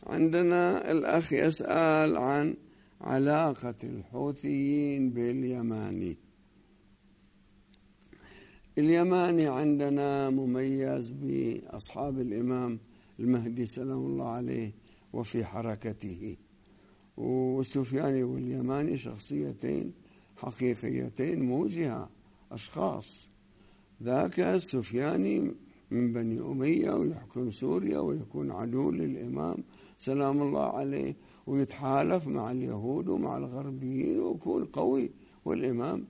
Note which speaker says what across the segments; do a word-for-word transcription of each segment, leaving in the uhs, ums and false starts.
Speaker 1: عندنا الأخ يسأل عن علاقة الحوثيين باليماني. اليماني عندنا مميز بأصحاب الإمام المهدي سلام الله عليه وفي حركته، والسفياني واليماني شخصيتين حقيقيتين موجهة، أشخاص. ذاك السفياني من بني أمية ويحكم سوريا ويكون عدو للإمام سلام الله عليه، ويتحالف مع اليهود ومع الغربيين ويكون قوي، والإمام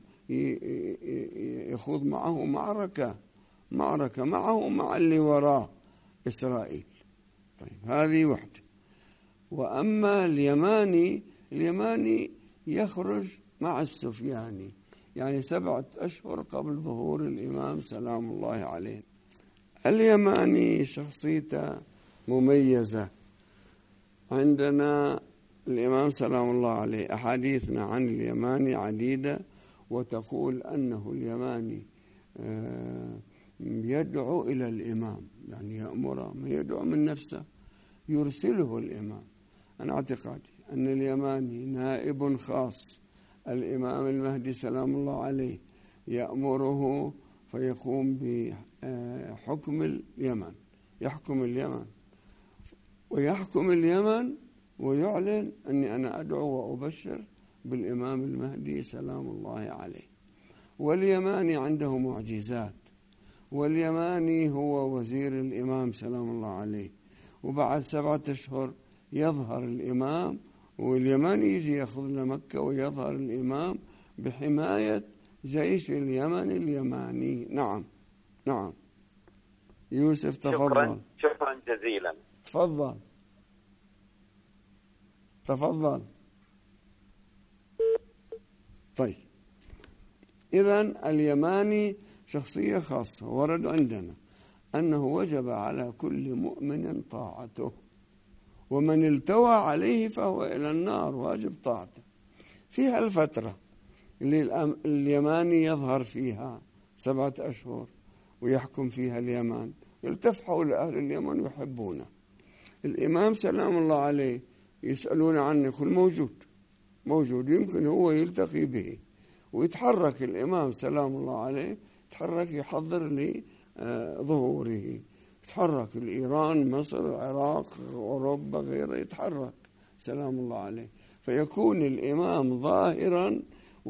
Speaker 1: يخوض معه معركة معركة معه مع اللي وراه إسرائيل. طيب هذه وحدة. وأما اليماني، اليماني يخرج مع السفياني يعني سبعة أشهر قبل ظهور الإمام سلام الله عليه. اليماني شخصيته مميزة. عندنا الإمام سلام الله عليه أحاديثنا عن اليماني عديدة، وتقول أنه اليماني يدعو إلى الإمام، يعني يأمره، ما يدعو من نفسه، يرسله الإمام. أنا اعتقادي أن اليماني نائب خاص الإمام المهدي سلام الله عليه، يأمره فيقوم بحكم اليمن، يحكم اليمن ويحكم اليمن ويعلن أني أنا أدعو وأبشر بالإمام المهدي سلام الله عليه. واليماني عنده معجزات، واليماني هو وزير الإمام سلام الله عليه، وبعد سبعة أشهر يظهر الإمام، واليماني يجي يأخذ لمكة ويظهر الإمام بحماية جيش اليمن اليماني. نعم نعم. يوسف تفضل.
Speaker 2: شكرا شكرا جزيلا.
Speaker 1: تفضل تفضل. طيب إذن اليماني شخصية خاصة، ورد عندنا أنه وجب على كل مؤمن طاعته، ومن التوى عليه فهو إلى النار، واجب طاعته. في هالفترة اللي اليماني يظهر فيها سبعة أشهر ويحكم فيها اليمن، يلتف حول أهل اليمن ويحبونه. الإمام سلام الله عليه يسألون عنه، يقول موجود موجود، يمكن هو يلتقي به، ويتحرك الإمام سلام الله عليه، يتحرك يحضر لظهوره، يتحرك الإيران، مصر، العراق، أوروبا، غيره، يتحرك سلام الله عليه، فيكون الإمام ظاهرا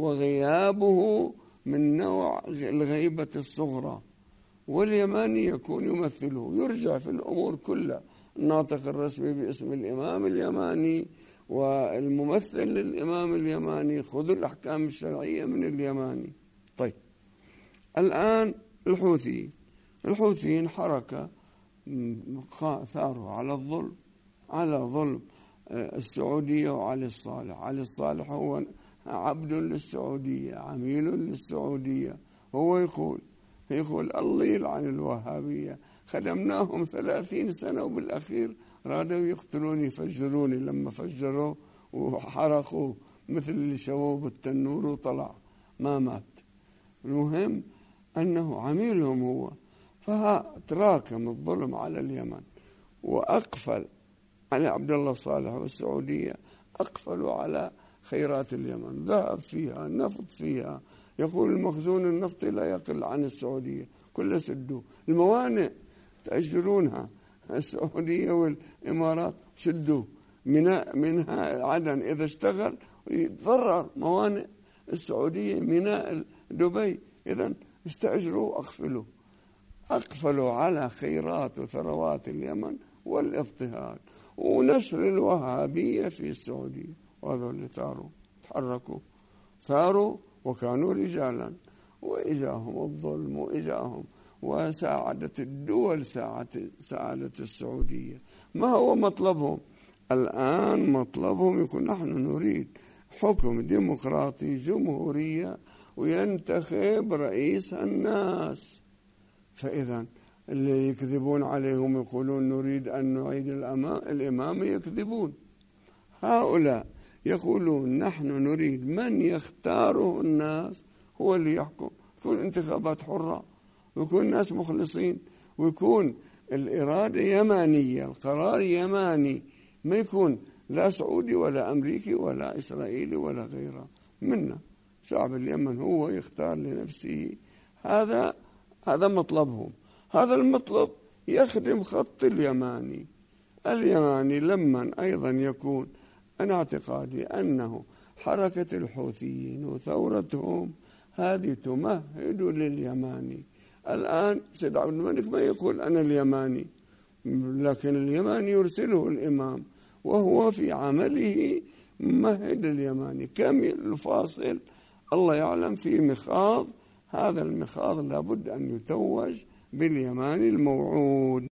Speaker 1: وغيابه من نوع الغيبة الصغرى، واليماني يكون يمثله، يرجع في الأمور كلها، الناطق الرسمي باسم الإمام اليماني والممثل للإمام اليماني، خذوا الأحكام الشرعية من اليماني. طيب الآن الحوثيين، الحوثيين حركة ثاروا على الظلم، على ظلم السعودية وعلي الصالح. علي الصالح هو عبد للسعودية، عميل للسعودية، هو يقول يقول الله يلعن الوهابية، خدمناهم ثلاثين سنة وبالأخير رادوا يقتلوني يفجروني، لما فجروا وحرقوا مثل اللي شووه بالتنور وطلع ما مات. المهم أنه عميلهم هو، فتراكم الظلم على اليمن، وأقفل على عبد الله صالح والسعودية، أقفلوا على خيرات اليمن، ذهب فيها، نفط فيها. يقول المخزون النفطي لا يقل عن السعودية، كله سدوه. الموانئ تأجرونها السعودية والإمارات، سدوه. ميناء منها عدن إذا اشتغل يتضرر موانئ السعودية، ميناء دبي، إذا استأجروا وأقفلوا. أقفلوا على خيرات وثروات اليمن والاضطهاد ونشر الوهابية في السعودية. وهذول اللي ثاروا، تحركوا، ثاروا وكانوا رجالا، وإجاهم الظلم وإجاهم، وساعدت الدول ساعدة السعودية. ما هو مطلبهم الآن؟ مطلبهم يقول نحن نريد حكم ديمقراطي، جمهورية، وينتخب رئيسها الناس. فإذا اللي يكذبون عليهم يقولون نريد أن نعيد الإمامة، يكذبون. هؤلاء يقولون نحن نريد من يختاره الناس هو اللي يحكم، تكون انتخابات حرة، ويكون الناس مخلصين، ويكون الإرادة يمانية، القرار يماني، ما يكون لا سعودي ولا أمريكي ولا إسرائيلي ولا غيره، منا شعب اليمن هو يختار لنفسه. هذا هذا مطلبهم. هذا المطلب يخدم خط اليماني. اليماني لما أيضا يكون، أنا اعتقادي أنه حركة الحوثيين وثورتهم هذه تمهد لليماني. الآن سيد عبد الملك ما يقول أنا اليماني، لكن اليماني يرسله الإمام وهو في عمله ممهد اليماني. كم الفاصل الله يعلم في مخاض، هذا المخاض لابد أن يتوج باليماني الموعود.